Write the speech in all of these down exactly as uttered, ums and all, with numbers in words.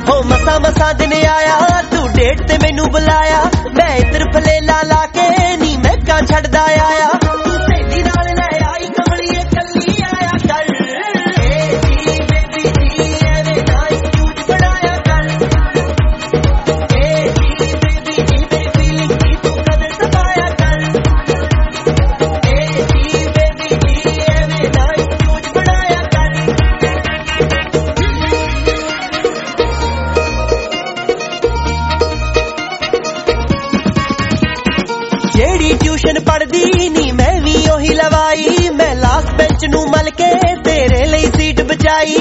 हो मसा मसा दिन आया तू डेट ते मैनू बुलाया मैं इधर फलेला ला के नी मैं कां छड़दा आया तू सहेली नाल लै आई कमलिए कल्ली आया कर ए जी बेबी जी एवे ना क्यूट बनाया कर ए जी बेबी जी मेरी फीलिंग की तू कदर सताया कर ए जी बेबी जी एवे ना क्यूट बनाया कर जेड़ी ट्यूशन पढ़दी नी मैं भी ओही लवाई मैं लास्ट बेंच नू मल के तेरे लिए सीट बचाई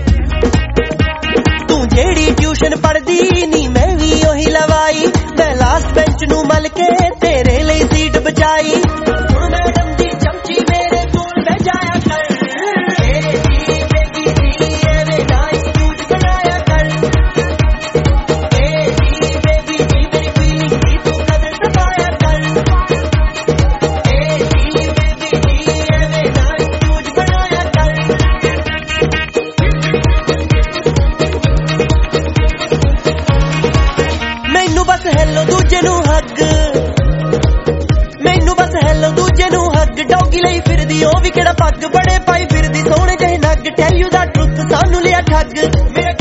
तू जेड़ी ट्यूशन पढ़दी नी मैं भी ओही लवाई मैं लास्ट बेंच नू मल के तेरे लिए सीट बचाई हुण मैडम दी चमची मेरे कोल मैं जाया कर ए जी बेबी जी एवे ना क्यूट बनाया कर ए जी बेबी जी मेरी फीलिंग की तू कदर सताया कर मैनू बस हैलो दूजे नू हग मैनू बस हैलो दूजे नू हग डॉगी ਲਈ ਫਿਰਦੀ ਉਹ ਵੀ ਕਿਹੜਾ ਪੱਗ ਬੜੇ ਪਾਈ ਫਿਰਦੀ ਸੋਹਣੇ ਜਿਹੇ ਨੱਗ ਟੈਲ ਯੂ ਦਾ ਟਰੁੱਥ ਸਾਨੂੰ ਲਿਆ ਠੱਗ